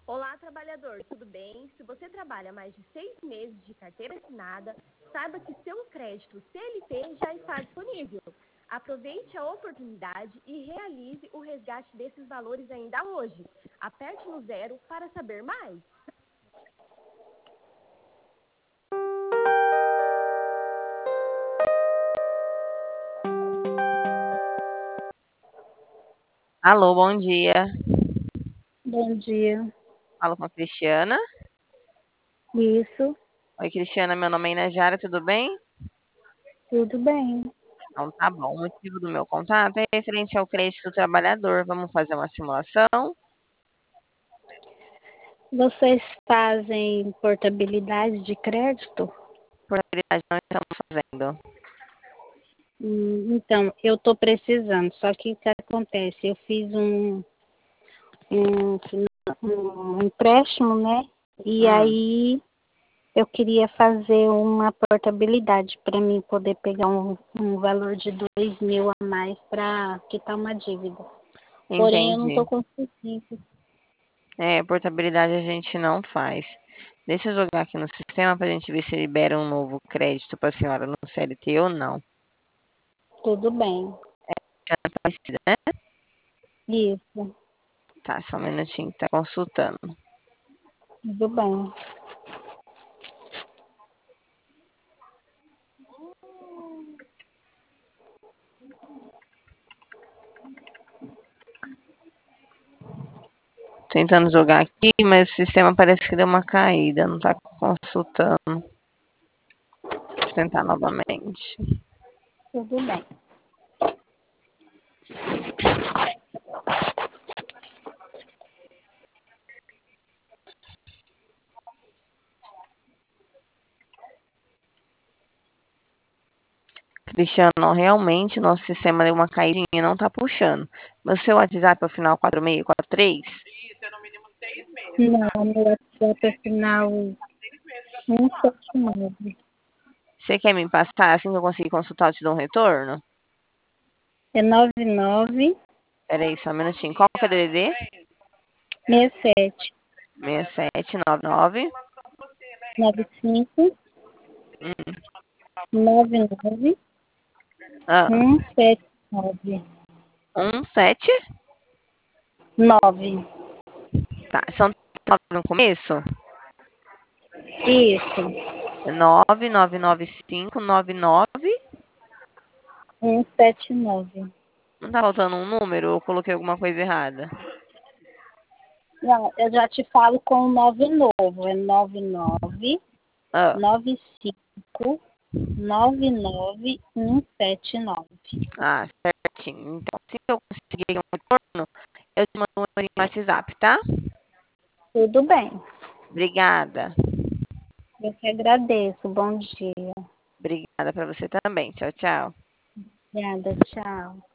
Olá, trabalhador, tudo bem? Se você trabalha mais de 6 meses de carteira assinada, saiba que seu crédito CLT já está disponível. Aproveite a oportunidade e realize o resgate desses valores ainda hoje. Aperte no 0 para saber mais. Alô, bom dia. Bom dia. Falo com a Cristiana. Isso, Oi, Cristiana, meu nome é Inajara, tudo bem? tudo bem. Então tá bom. O motivo do meu contato é referente ao crédito do trabalhador. Vamos fazer uma simulação? Vocês fazem portabilidade de crédito? Portabilidade não estamos fazendo. Então, eu estou precisando, só que o que acontece? Eu fiz um, um empréstimo, né? E Hum, aí eu queria fazer uma portabilidade para mim poder pegar um valor de 2.000 a mais para quitar uma dívida. Porém, eu não entendi. estou conseguindo. Portabilidade a gente não faz. Deixa eu jogar aqui no sistema para a gente ver se libera um novo crédito para a senhora no CLT ou não. Tudo bem. Já tá aparecida, né? Isso, Tá, só um minutinho, tá consultando. tudo bem. Tentando jogar aqui, mas o sistema parece que deu uma caída, não tá consultando. Vou tentar novamente. Tudo bem. Cristiano, realmente nosso sistema deu uma caidinha e não tá puxando. Meu seu WhatsApp é o final 4643? Não, meu WhatsApp é final 179. Você quer me passar? Assim que eu conseguir consultar, eu te dou um retorno? É 99 Peraí, só um minutinho. Qual que é o DDD? 67 6799 95 hum, 99 ah, 179 17? 9. Tá, são 9 no começo? Isso, 9999599. 179. Não tá faltando um número? Ou eu coloquei alguma coisa errada? Não, eu já te falo com o 9 novo. É 99 Ah, 95 99179. certinho. Então, se eu conseguir um retorno, eu te mando um no WhatsApp, tá? Tudo bem. Obrigada. Eu que agradeço. Bom dia. Obrigada para você também. Tchau, tchau. Obrigada, tchau.